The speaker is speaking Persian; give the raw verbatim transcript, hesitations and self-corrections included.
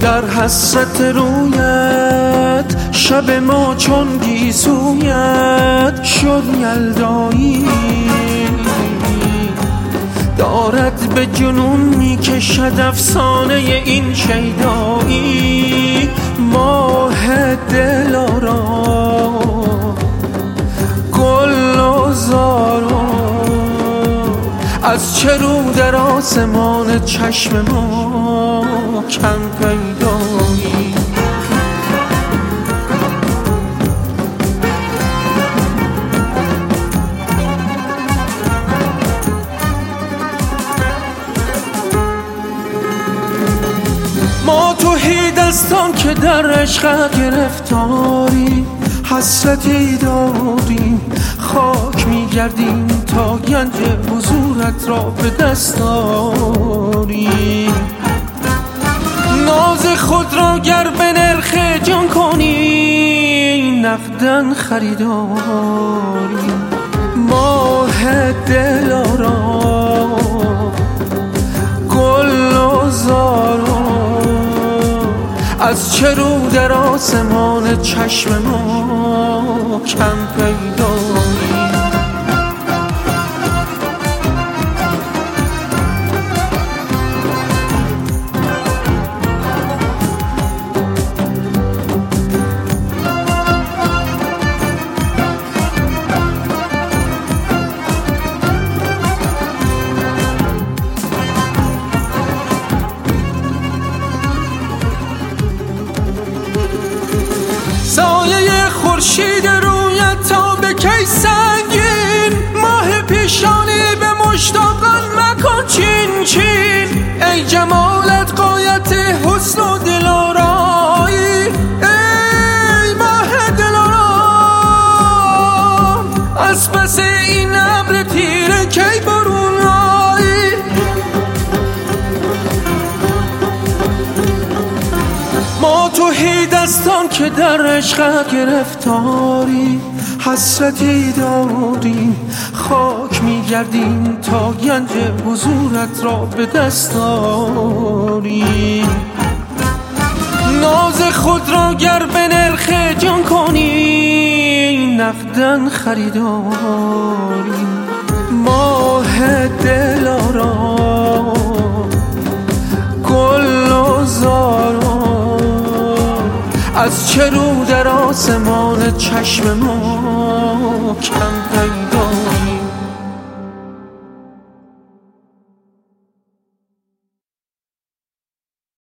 در حسرت رویت شب ما چون گیسویت شد یلدایی، دارد به جنون میکشد افسانه این شیدایی. ماه دلارا گل و زارا از چه رو در آسمان چشم ما کم پیدایی. ما توحید دستان که در عشق گرفتاری، حسرتی داریم خاک میگردیم تا گنج حضورت را به دست آریم. ناز خود را گر به نرخ جان کنی نقدن خریداریم. ماه دلارا گل و زارا از چه رو در آسمان چشم ما کم پیدایی. سایه خورشید رویت تا به کی سنگین، ماه پیشانی به مشتاقان مکن چین چین. ای جمالت غایت حسن و دلارایی، ای ماه دلارا از پس این ابر تیره کی برون آیی. ما توحید دستان که در عشق گرفتاری، حسرتی داریم خاک میگردیم تا گنج حضورت را به دست آریم. ناز خود را گر به نرخ جان کنی نقدن خریداریم. ماه دلارا گل و زارا از چه رو در آسمان چشم ما کم پیدا